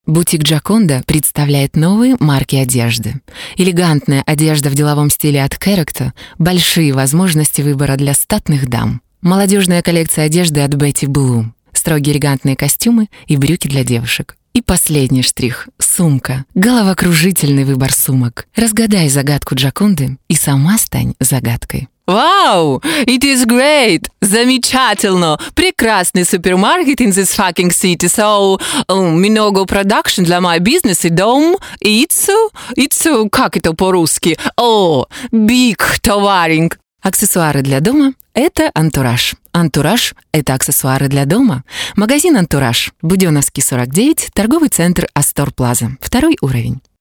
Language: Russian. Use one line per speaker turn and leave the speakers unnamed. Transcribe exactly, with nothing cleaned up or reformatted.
Бутик Джаконда представляет новые марки одежды. Элегантная одежда в деловом стиле от Character, большие возможности выбора для статных дам. Молодежная коллекция одежды от Betty Blue, строгие элегантные костюмы и брюки для девушек. И последний штрих — сумка. Головокружительный выбор сумок. Разгадай загадку Джаконды и сама стань загадкой.
Wow, it is great! Замечательно! Прекрасный супермаркет in this fucking city. So, um, много продакшн для моего бизнеса и дом. It's, it's, как это по-русски? О, big товаринг.
Аксессуары для дома — это антураж. Антураж — это аксессуары для дома. Магазин «Антураж», Будённовский, сорок девять, торговый центр Астор Плаза, второй уровень.